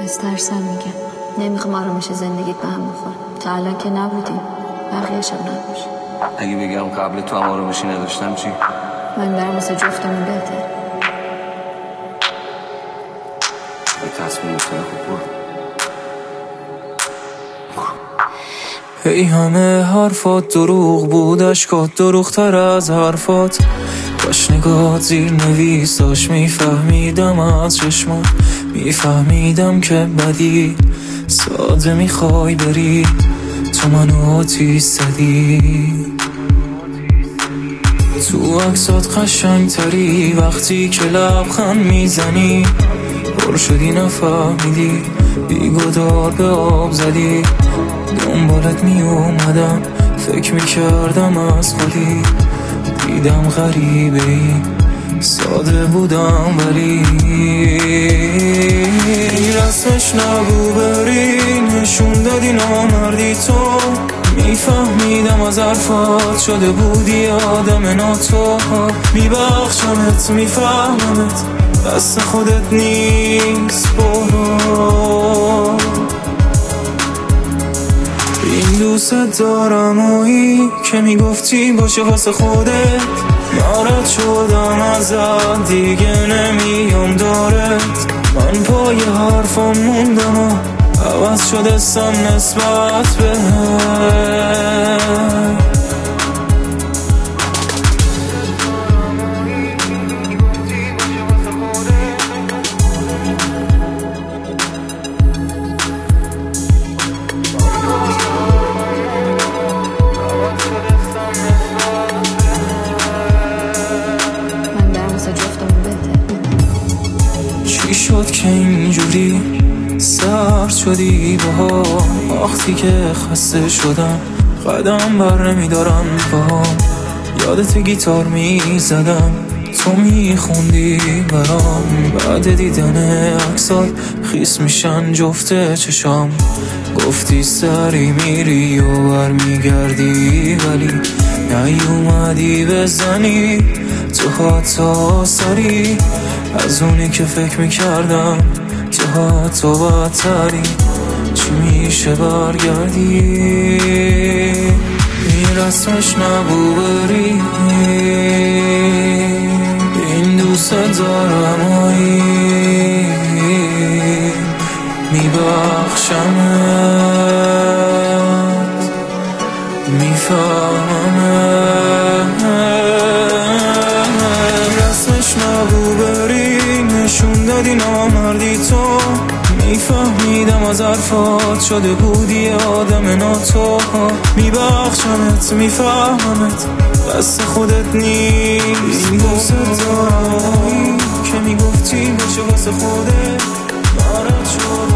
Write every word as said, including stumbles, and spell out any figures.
از ترسم میگم نمیخوام آرامش زندگیت به هم بخوره. تا الان که نبودیم، بقیه‌اش هم نباش. اگه بگم قبل تو هم آرامشی نداشتم چی؟ من برم واسه جفتمون بهتر. به تصمیم میتونه خوب برو. ای همه حرفات دروغ بود، اشکات دروغتر از حرفات. باش نگاه زیر نویس داشت، میفهمیدم از چشمات، میفهمیدم که بدی ساده میخوای بری. تو منو آتیش زدی، تو عکسات قشنگ تری وقتی که لبخند میزنی. پر شدی نفهمیدی، بیگدار به آب زدی. دنبالت می اومدم، فکر می کردم از خودی. دیدم غریبه ای، ساده بودم ولی رسمش نگو بری. نشون دادی نامردی تو، میفهمیدم از حرفات شده بودی آدم ناتو. میبخشمت میفهممت، دست خودت نیست برو. این دوست دارم اویی که میگفتی باشه واسه خودت. ناراحت شدم ازت دیگه نمیام دارت. من پای حرفم موندم و عوض شده سم نسبت بهت. چی شد که اینجوری سرد شدی باها؟ وقتی که خسته شدم قدم بر نمیدارم باهم. یادت گیتار میزدم، تو میخوندی برام. بعد دیدن عکسات خیس میشن جفت چشام. گفتی سری میری و بر میگردی ولی نیومدی بزنی تو حتی سری از اونی که فکر میکردم. تو حتی بدتری، چی میشه برگردی؟ این رسمش نبو بری. این دوست دارم اویی، میبخشمت میفهممت. رسمش نبو بری، نشون دادی نامردی تو. میفهمیدم از حرفات شده بودی آدم ناتو. میبخشمت میفهممت، دست خودت نیست. این دوست دارم که میگفتی باشه واسه خودت. ناراحت شدم